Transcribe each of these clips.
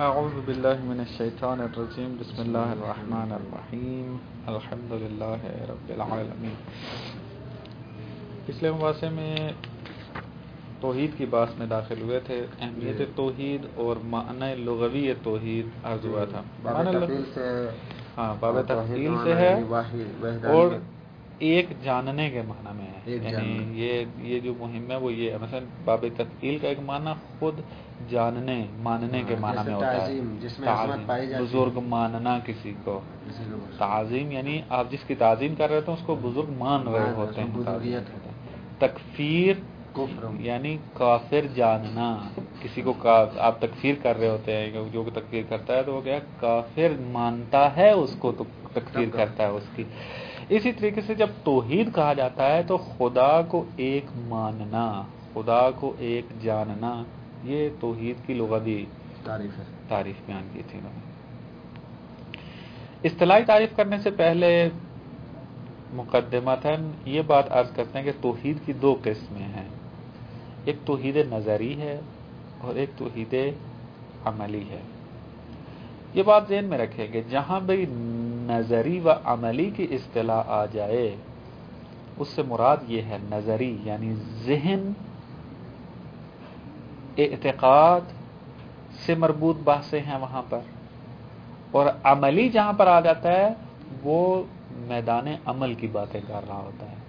اعوذ باللہ من الشیطان الرجیم بسم اللہ الرحمن الرحیم الحمد للہ رب العالمین۔ پچھلے مباحثے میں توحید کی بات میں داخل ہوئے تھے، اہمیت توحید اور معنی لغوی توحید عرض ہوا تھا۔ باب تفصیل سے ہے اور ایک جاننے کے معنی میں ہے، یعنی یہ جو مہم ہے وہ یہ ہے۔ مثلا باب تفصیل کا ایک معنی خود جاننے ماننے کے معنی میں ہوتا ہے، تعظیم، بزرگ ماننا کسی کو، تعظیم یعنی آپ جس کی تعظیم کر رہے تھے اس کو بزرگ مان رہے ہوتے ہیں۔ تکفیر یعنی کافر جاننا، کسی کو آپ تکفیر کر رہے ہوتے ہیں، جو تکفیر کرتا ہے تو وہ کیا کافر مانتا ہے، اس کو تو تکفیر کرتا ہے اس کی۔ اسی طریقے سے جب توحید کہا جاتا ہے تو خدا کو ایک ماننا، خدا کو ایک جاننا، یہ توحید کی لغوی تعریف بیان کی تھی انہوں نے۔ اصطلاحی تعریف کرنے سے پہلے مقدمتاً یہ بات عرض کرتے ہیں کہ توحید کی دو قسمیں ہیں، ایک توحید نظری ہے اور ایک توحید عملی ہے۔ یہ بات ذہن میں رکھیں کہ جہاں بھی نظری و عملی کی اصطلاح آ جائے اس سے مراد یہ ہے نظری یعنی ذہن اعتقاد سے مربوط بحثیں ہیں وہاں پر، اور عملی جہاں پر آ جاتا ہے وہ میدان عمل کی باتیں کر رہا ہوتا ہے۔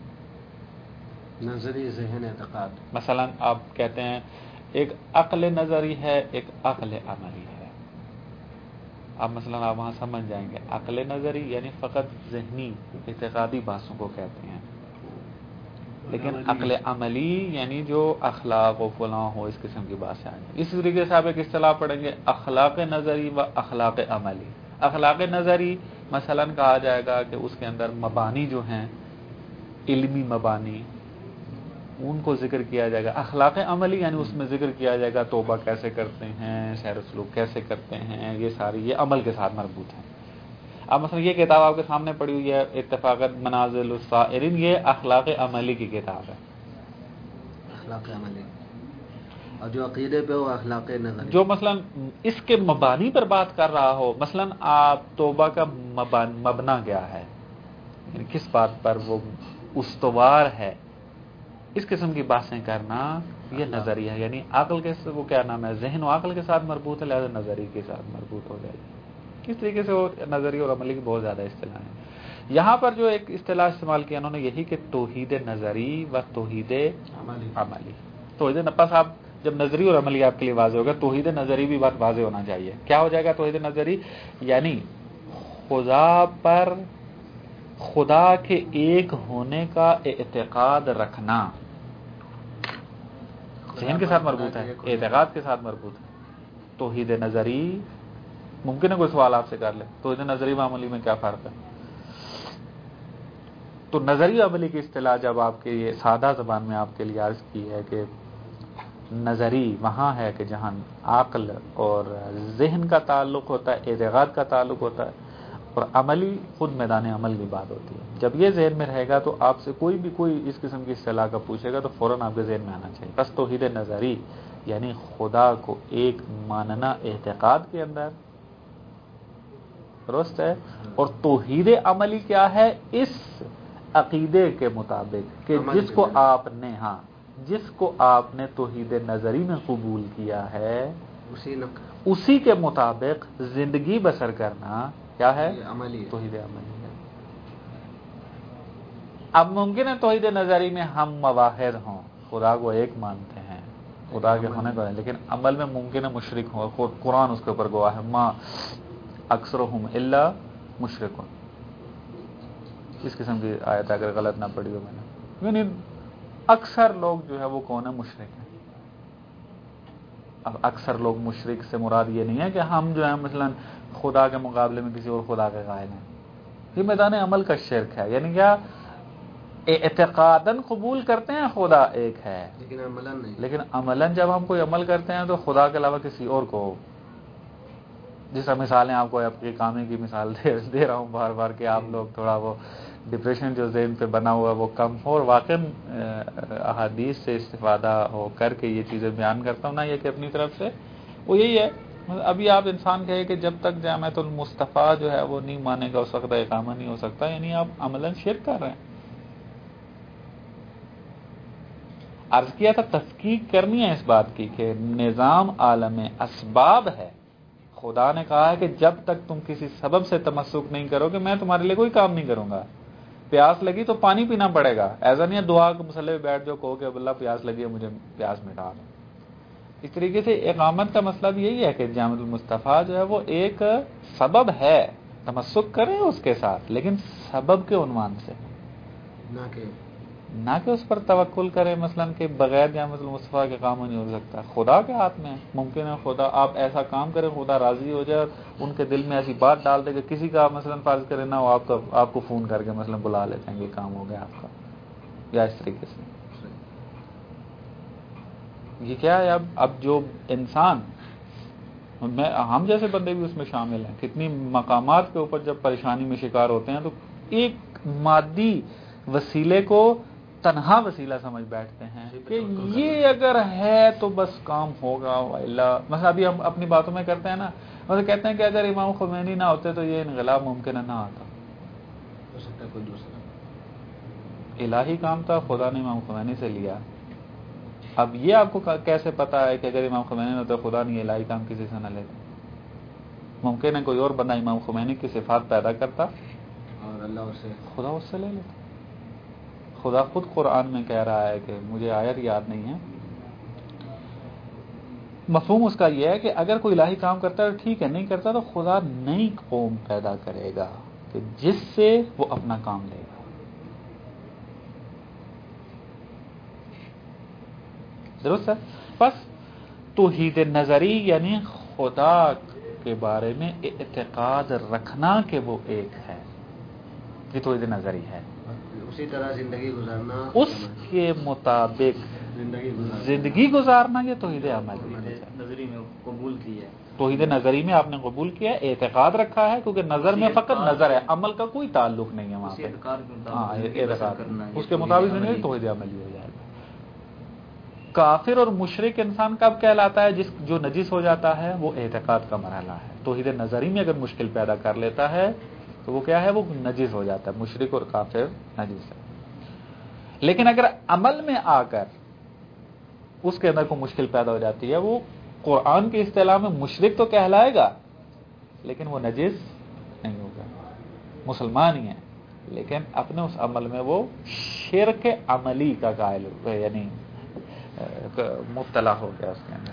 نظری ذہن اعتقاد، مثلا آپ کہتے ہیں ایک عقل نظری ہے ایک عقل عملی ہے، اب مثلا آپ وہاں سمجھ جائیں گے عقل نظری یعنی فقط ذہنی اعتقادی بحثوں کو کہتے ہیں، لیکن عقل عملی یعنی جو اخلاق و فلاں ہو اس قسم کی بات سے آئیں گے۔ اسی طریقے سے آپ ایک اصطلاح پڑھیں گے اخلاق نظری و اخلاق عملی۔ اخلاق نظری مثلا کہا جائے گا کہ اس کے اندر مبانی جو ہیں علمی مبانی ان کو ذکر کیا جائے گا۔ اخلاق عملی یعنی اس میں ذکر کیا جائے گا توبہ کیسے کرتے ہیں، سیر و سلوک کیسے کرتے ہیں، یہ ساری یہ عمل کے ساتھ مربوط ہیں۔ اب مثلا یہ کتاب آپ کے سامنے پڑھی ہوئی ہے اتفاقت منازل السائرین، یہ اخلاق عملی کی کتاب ہے، اخلاق عملی، اور جو عقیدے پہ وہ اخلاق نظری، جو مثلا اس کے مبانی پر بات کر رہا ہو۔ مثلا آپ توبہ کا مبنا کیا ہے، یعنی کس بات پر وہ استوار ہے، اس قسم کی باتیں کرنا یہ نظریہ ہے، یعنی عقل کے وہ کیا نام ہے، ذہن و عقل کے ساتھ مربوط ہے، لہذا نظری کے ساتھ مربوط ہو جائے گی۔ اس طریقے سے وہ نظری اور عملی کی بہت زیادہ اصطلاح ہیں۔ یہاں پر جو ایک اصطلاح استعمال کیا انہوں نے یہی کہ توحید نظری و توحید عملی۔ توحید پس آپ جب نظری اور عملی آپ کے لیے واضح ہوگا، توحید نظری بھی بات واضح ہونا چاہیے۔ کیا ہو جائے گا توحید نظری؟ یعنی خدا پر، خدا کے ایک ہونے کا اعتقاد رکھنا، ذہن کے ساتھ مربوط ہے، اعتقاد کے ساتھ مربوط ہے۔ توحید نظری ممکن ہے کوئی سوال آپ سے کر لے توحید نظری و عملی میں کیا فرق ہے؟ تو نظری و عملی کی اصطلاح جب آپ کے یہ سادہ زبان میں آپ کے لیے عرض کی ہے کہ نظری وہاں ہے کہ جہاں عقل اور ذہن کا تعلق ہوتا ہے، اعتقاد کا تعلق ہوتا ہے، اور عملی خود میدان عمل کی بات ہوتی ہے۔ جب یہ ذہن میں رہے گا تو آپ سے کوئی بھی کوئی اس قسم کی اصطلاح کا پوچھے گا تو فوراً آپ کے ذہن میں آنا چاہیے۔ بس توحید نظری یعنی خدا کو ایک ماننا اعتقاد کے اندر، درست ہے، اور توحید عملی کیا ہے؟ اس عقیدے کے مطابق کہ جس کو آپ نے توحید نظری میں قبول کیا ہے اسی کے مطابق زندگی بسر کرنا کیا ہے؟ توحید عملی ہے۔ اب ممکن ہے توحید نظری میں ہم مواحد ہوں، خدا کو ایک مانتے ہیں، خدا کے ہونے کو ہے، لیکن عمل میں ممکن ہے مشرک ہو۔ قرآن اس کے اوپر گواہ ہے، ما اکثرهم الا مشرکون، اس قسم کی آیت اگر غلط نہ پڑھی ہو میں نے، یعنی اکثر لوگ جو ہے وہ کون ہے؟ مشرک ہیں۔ اب اکثر لوگ مشرک سے مراد یہ نہیں ہے کہ ہم جو ہے مثلا خدا کے مقابلے میں کسی اور خدا کے قائل ہیں، یہ میدان عمل کا شرک ہے، یعنی کیا اعتقاداً قبول کرتے ہیں خدا ایک ہے لیکن عملاً نہیں، لیکن عملاً جب ہم کوئی عمل کرتے ہیں تو خدا کے علاوہ کسی اور کو، جس مثالیں آپ کو آپ کے کامے کی مثال دے رہا ہوں بار بار کہ آپ لوگ تھوڑا وہ ڈپریشن جو ذہن پہ بنا ہوا ہے وہ کم ہو، اور واقعاً احادیث سے استفادہ ہو کر کے یہ چیزیں بیان کرتا ہوں، نہ یہ کہ اپنی طرف سے، وہ یہی ہے ابھی آپ انسان کہے کہ جب تک جامعۃ المصطفیٰ جو ہے وہ نہیں مانے گا اس وقت اقامہ نہیں ہو سکتا، یعنی آپ عملاً شرک کر رہے ہیں. عرض کیا تھا تحقیق کرنی ہے اس بات کی کہ نظام عالم اسباب ہے. خدا نے کہا ہے کہ جب تک تم کسی سبب سے تمسک نہیں کرو گے میں تمہارے لیے کوئی کام نہیں کروں گا. پیاس لگی تو پانی پینا پڑے گا، ایسا نہیں ہے دعا کے مسئلے پہ بیٹھ جاؤ کہو کہ اللہ پیاس لگی ہے مجھے پیاس مٹا دو. اس طریقے سے اقامت کا مسئلہ بھی یہی ہے کہ جامعۃ المصطفیٰ جو ہے وہ ایک سبب ہے، تمسک کریں اس کے ساتھ لیکن سبب کے عنوان سے، نہ کہ اس پر توکل کریں مثلا کہ بغیر جامعۃ المصطفیٰ کے کام نہیں ہو سکتا. خدا کے ہاتھ میں ہے، ممکن ہے خدا آپ ایسا کام کریں خدا راضی ہو جائے، ان کے دل میں ایسی بات ڈال دے کہ کسی کا مثلا فرض کرے نہ وہ آپ کو فون کر کے مثلا بلا لیتے ہیں کہ کام ہو گیا آپ کا، یا اس طریقے سے. یہ کیا ہے اب جو انسان ہم جیسے بندے بھی اس میں شامل ہیں، کتنی مقامات کے اوپر جب پریشانی میں شکار ہوتے ہیں تو ایک مادی وسیلے کو تنہا وسیلہ سمجھ بیٹھتے ہیں کہ یہ اگر ہے تو بس کام ہوگا. مثلا ابھی ہم اپنی باتوں میں کرتے ہیں نا، مثلا کہتے ہیں کہ اگر امام خمینی نہ ہوتے تو یہ انقلاب ممکن نہ آتا. ہو سکتا ہے کوئی دوسرا الہی کام تھا، خدا نے امام خمینی سے لیا. اب یہ آپ کو کیسے پتا ہے کہ اگر امام خمینی نہ ہوتا خدا نہیں الہی کام کسی سے نہ لیتا؟ ممکن ہے کوئی اور بندہ امام خمینی کی صفات پیدا کرتا اور اللہ خدا اس سے لے لیتا. خدا خود قرآن میں کہہ رہا ہے کہ مجھے آیت یاد نہیں ہے، مفہوم اس کا یہ ہے کہ اگر کوئی الہی کام کرتا ہے ٹھیک ہے، نہیں کرتا تو خدا نئی قوم پیدا کرے گا کہ جس سے وہ اپنا کام لے گا. درست ہے. بس توحید نظری یعنی خدا کے بارے میں اعتقاد رکھنا کہ وہ ایک ہے، یہ توحید نظری ہے. اسی طرح زندگی گزارنا، اس کے مطابق زندگی گزارنا، یہ توحید عملی نظری میں قبول کی ہے. توحید نظری میں آپ نے قبول کیا، اعتقاد رکھا ہے کیونکہ نظر میں فقط نظر ہے، عمل کا کوئی تعلق نہیں ہے وہاں پہ. اعتقاد اس کے مطابق زندگی توحید عملی ہو جائے گا. کافر اور مشرک انسان کب کہلاتا ہے؟ جو نجس ہو جاتا ہے وہ اعتقاد کا مرحلہ ہے. توحید نظری میں اگر مشکل پیدا کر لیتا ہے تو وہ کیا ہے؟ وہ نجس ہو جاتا ہے. مشرک اور کافر نجس ہے. لیکن اگر عمل میں آ کر اس کے اندر کوئی مشکل پیدا ہو جاتی ہے، وہ قرآن کی اصطلاح میں مشرک تو کہلائے گا لیکن وہ نجس نہیں ہوگا، مسلمان ہی ہے لیکن اپنے اس عمل میں وہ شرک عملی کا قائل ہو گیا، یعنی مبتلا ہو گیا اس کے اندر.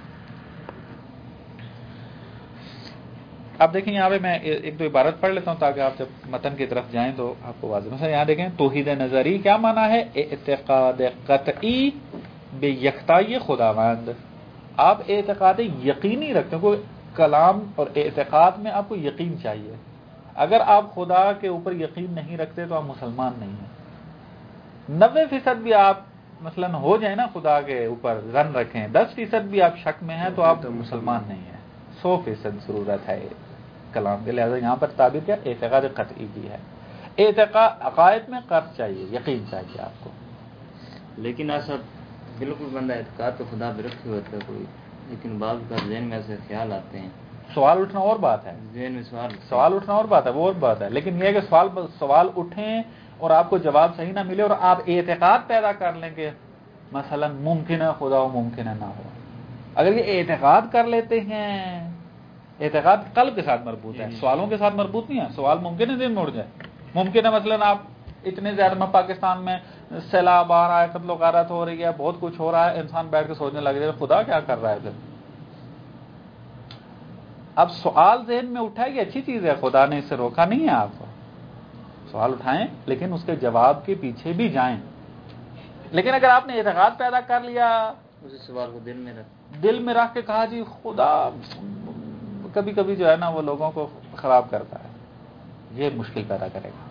اب دیکھیں یہاں پہ میں ایک دو عبارت پڑھ لیتا ہوں تاکہ آپ جب متن کی طرف جائیں تو آپ کو واضح. مثلا یہاں دیکھیں توحید نظری کیا معنی ہے؟ اعتقاد قطعی بے یکتائی خداوند. آپ اعتقاد یقینی رکھتے ہیں، کوئی کلام اور اعتقاد میں آپ کو یقین چاہیے. اگر آپ خدا کے اوپر یقین نہیں رکھتے تو آپ مسلمان نہیں ہیں. 90% بھی آپ مثلا ہو جائے نا خدا کے اوپر ظن رکھیں، 10% بھی آپ شک میں ہیں تو آپ مسلمان نہیں ہیں. 100% ضرورت ہے کلام کے. لہٰذا یہاں پر تعبیر کیا؟ اعتقاد قطعی بھی ہے. اعتقاد عقائد میں قطع چاہیے، یقین چاہیے آپ کو. لیکن ایسا بالکل بندہ اعتقاد تو خدا بھی رکھے ہوتا ہے کوئی، لیکن بعض کا ذہن میں ایسے خیال آتے ہیں. سوال اٹھنا اور بات ہے، ذہن میں سوال اٹھنا اور بات ہے، وہ اور بات ہے. لیکن یہ ہے کہ سوال اٹھیں اور آپ کو جواب صحیح نہ ملے اور آپ اعتقاد پیدا کر لیں کہ مثلا ممکن ہے خدا ہو ممکن ہے نہ ہو. اگر یہ اعتقاد کر لیتے ہیں، اعتقاد قلب کے ساتھ مربوط ہے، سوالوں کے ساتھ مربوط نہیں ہے. سوال ممکن ہے ذہن میں اڑ جائے، ممکن ہے مثلا آپ اتنے زیادہ میں پاکستان میں سیلاب آ رہا ہے، قتل و غارت ہو رہی ہے، بہت کچھ ہو رہا ہے، انسان بیٹھ کے سوچنے لگ جائے خدا کیا کر رہا ہے پھر. اب سوال ذہن میں اٹھا یہ اچھی چیز ہے، خدا نے اس سے روکا نہیں ہے آپ کو. سوال اٹھائیں لیکن اس کے جواب کے پیچھے بھی جائیں. لیکن اگر آپ نے اعتقاد پیدا کر لیا، اسی سوال کو دل میں رکھ کے کہا جی خدا کبھی کبھی جو ہے نا وہ لوگوں کو خراب کرتا ہے، یہ مشکل پیدا کرے گا.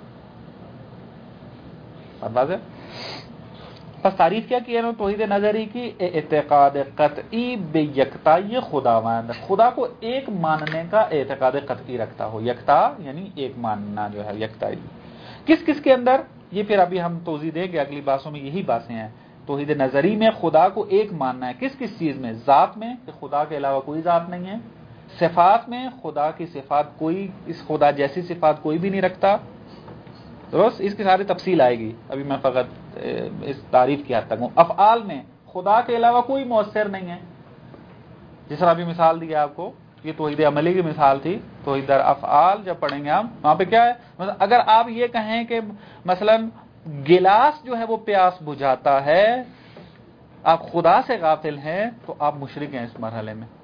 بات ہے. بس تعریف کیا کی ہے نا توحید نظری کی؟ اعتقاد قطعی بے یکتائی خداوند. خدا کو ایک ماننے کا اعتقاد قطعی رکھتا ہو. یکتا یعنی ایک ماننا جو ہے، یکتائی کس کس کے اندر؟ یہ پھر ابھی ہم توضیح دیں گے اگلی باتوں میں. یہی باتیں ہیں توحید نظری میں. خدا کو ایک ماننا ہے کس کس چیز میں؟ ذات میں کہ خدا کے علاوہ کوئی ذات نہیں ہے. صفات میں خدا کی صفات کوئی اس خدا جیسی صفات کوئی بھی نہیں رکھتا، درست، اس کی ساری تفصیل آئے گی، ابھی میں فقط اس تعریف کی حد تک ہوں۔ افعال میں خدا کے علاوہ کوئی مؤثر نہیں ہے، جس طرح ابھی مثال دی آپ کو، یہ توحید عملی کی مثال تھی۔ توحید افعال جب پڑھیں گے ہم، وہاں پہ کیا ہے، مثلا اگر آپ یہ کہیں کہ مثلا گلاس جو ہے وہ پیاس بجھاتا ہے، آپ خدا سے غافل ہیں، تو آپ مشرک ہیں اس مرحلے میں۔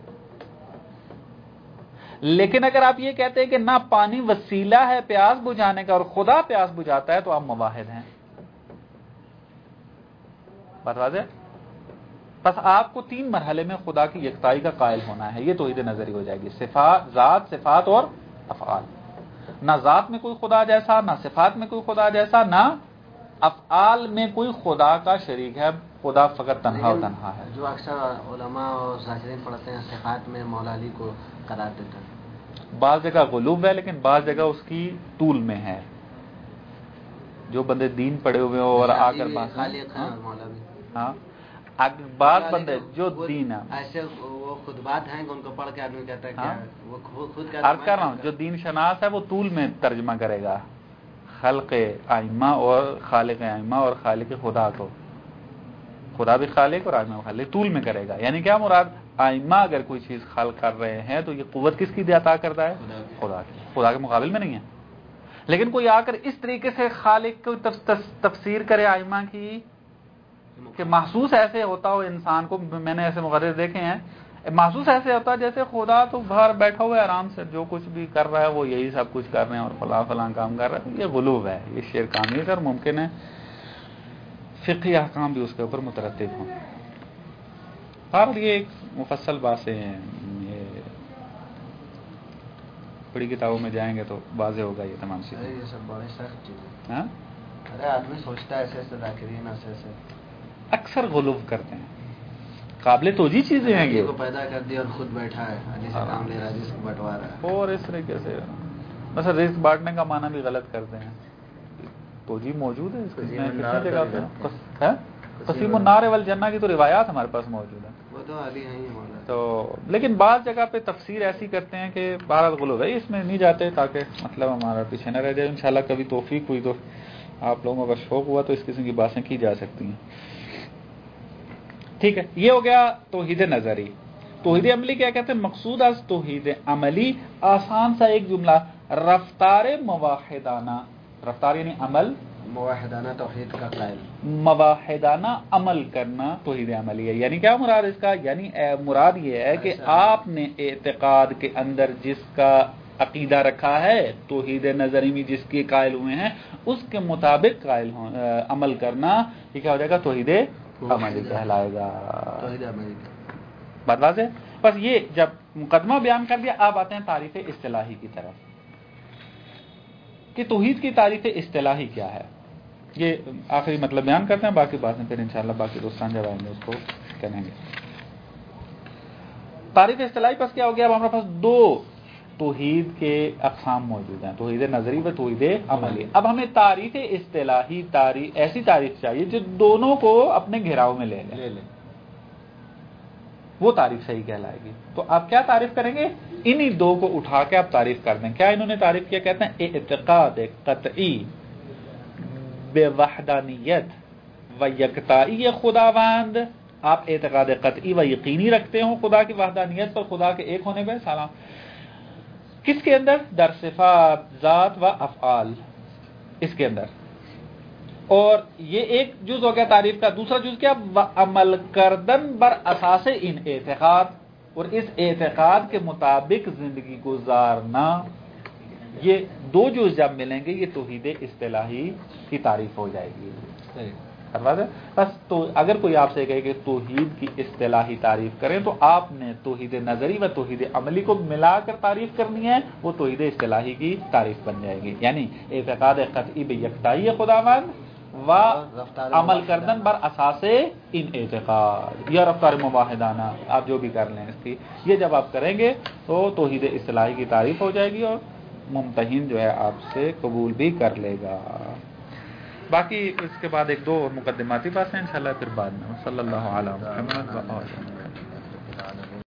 لیکن اگر آپ یہ کہتے ہیں کہ نہ پانی وسیلہ ہے پیاس بجھانے کا اور خدا پیاس بجھاتا ہے، تو آپ موحد ہیں۔ بات واضح؟ بس آپ کو 3 مرحلے میں خدا کی یکتائی کا قائل ہونا ہے، یہ توحید نظری ہو جائے گی، صفات، ذات، صفات اور افعال۔ نہ ذات میں کوئی خدا جیسا، نہ صفات میں کوئی خدا جیسا، نہ افعال میں کوئی خدا کا شریک ہے، خدا فقط تنہا و تنہا ہے۔ جو اکثر علماء اور ظاہرین پڑھتے ہیں صفات میں مولا علی کو قرار دیتے ہیں، بعض جگہ غلوب ہے، لیکن بعض جگہ اس کی طول میں ہے۔ جو بندے دین پڑے ہوئے ہو اور آ کر بات، خالق ہیں اور مولا بھی، ہاں بعض بندے جو دین ہے، ایسے وہ خطبات ہیں کہ ان کو پڑھ کے آدمی کہتا ہے کہ وہ خود کہتا ہے، عرض کر رہا ہوں جو دین شناس ہے وہ طول میں ترجمہ کرے گا خلق ائمہ اور خالق ائمہ اور خالق خدا کو، خدا بھی خالق اور ائمہ خالق، طول میں کرے گا۔ یعنی کیا مراد، ائمہ اگر کوئی چیز خلق کر رہے ہیں تو یہ قوت کس کی عطا کرتا ہے؟ خدا کی، خدا کے مقابل میں نہیں ہے۔ لیکن کوئی آ کر اس طریقے سے خالق کو تفسیر کرے ائمہ کی کہ محسوس ایسے ہوتا ہو انسان کو، میں نے ایسے مقرر دیکھے ہیں، محسوس ایسے ہوتا ہے جیسے خدا تو باہر بیٹھا ہوا ہے آرام سے، جو کچھ بھی کر رہا ہے وہ یہی سب کچھ کر رہے ہیں اور فلاں فلاں کام کر رہا ہے۔ یہ غلو ہے، یہ شرک آمیز ہے، اور ممکن ہے فقہی احکام بھی اس کے اوپر مترتب ہوں۔ اور یہ ایک مفصل باتیں ہیں، یہ بڑی کتابوں میں جائیں گے تو واضح ہوگا یہ تمام چیزیں۔ یہ سب بڑی سخت چیزیں، ہاں ارے آدمی سوچتا ہے ایسے ایسے ذاکرین ایسے اکثر غلو کرتے ہیں، قابل توجہ چیزیں ہیں یہ کو پیدا کر دیا اور خود بیٹھا ہے، حدیث سے کام لے رہا ہے، جس کو بٹوا رہا ہے، اور اس طریقے سے مثلا رزق بانٹنے کا معنی بھی غلط کرتے ہیں۔ توجہ موجود ہے اس کی کتنی جگہ پہ، قسیم النار والجنہ کی تو روایات ہمارے پاس موجود ہیں، وہ تو علی ہیں ہی مولا تو لیکن بعض جگہ پہ تفسیر ایسی کرتے ہیں کہ بہرحال غلو ہے، اس میں نہیں جاتے تاکہ مطلب ہمارا پیچھے نہ رہ جائے۔ انشاءاللہ کبھی توفیق ہوئی تو آپ لوگوں کا شوق ہوا تو اس قسم کی باتیں کی جا سکتی ہیں۔ ٹھیک ہے، یہ ہو گیا توحید نظری۔ توحید عملی کیا کہتے ہیں؟ مقصود از توحید عملی، آسان سا ایک جملہ، رفتار مواحدانہ، رفتار یعنی عمل، موحدانہ توحید کا قائل، مواحدانہ عمل کرنا توحید عملی ہے۔ یعنی کیا مراد اس کا؟ یعنی مراد یہ ہے کہ آپ نے اعتقاد کے اندر جس کا عقیدہ رکھا ہے، توحید نظری میں جس کے قائل ہوئے ہیں، اس کے مطابق عمل کرنا، یہ کیا ہو جائے گا؟ توحید عملی کہلائے گا۔ توحید عملی بات واضح؟ بس یہ جب مقدمہ بیان کر دیا، آپ آتے ہیں تعریف اصطلاحی کی طرف کہ توحید کی تعریف اصطلاحی کیا ہے۔ یہ آخری مطلب بیان کرتے ہیں، باقی باتیں پھر انشاءاللہ باقی دوستان جب آئیں گے اس کو کریں گے۔ تعریف اصطلاحی پس کیا ہو گیا؟ اب ہمارے پاس 2 توحید کے اقسام موجود ہیں، توحید نظری و توحید عملی۔ اب ہمیں تعریف اصطلاحی ایسی تعریف چاہیے جو دونوں کو اپنے گھیراؤ میں لے لیں، وہ تعریف صحیح کہلائے گی۔ تو آپ کیا تعریف کریں گے؟ انہی 2 کو اٹھا کے آپ تعریف کر دیں۔ کیا انہوں نے تعریف کیا؟ کہتے ہیں اعتقاد قطعی بے وحدانیت و یکتائی خداوند، آپ اعتقاد قطعی و یقینی رکھتے ہو خدا کی وحدانیت پر، خدا کے ایک ہونے پہ، سلام کس کے اندر؟ در صفات، ذات و افعال، اس کے اندر۔ اور یہ ایک جز ہو گیا تعریف کا۔ دوسرا جز کیا؟ عمل کردن بر اساس ان اعتقاد، اور اس اعتقاد کے مطابق زندگی گزارنا۔ یہ 2 جز جب ملیں گے یہ توحید اصطلاحی کی تعریف ہو جائے گی۔ بس تو اگر کوئی آپ سے کہے کہ توحید کی اصطلاحی تعریف کریں تو آپ نے توحید نظری و توحید عملی کو ملا کر تعریف کرنی ہے، وہ توحید اصطلاحی کی تعریف بن جائے گی۔ یعنی اعتقاد قطعی بے یکتائی خداوند و عمل کردن بر اساس ان اعتقاد، یا رفتار مواحدانہ، آپ جو بھی کر لیں اس کی، یہ جب آپ کریں گے تو توحید اصطلاحی کی تعریف ہو جائے گی اور ممتحن جو ہے آپ سے قبول بھی کر لے گا۔ باقی اس کے بعد 1-2 اور مقدماتی باتیں انشاءاللہ پھر بعد میں۔ صلی اللہ علیہ وسلم۔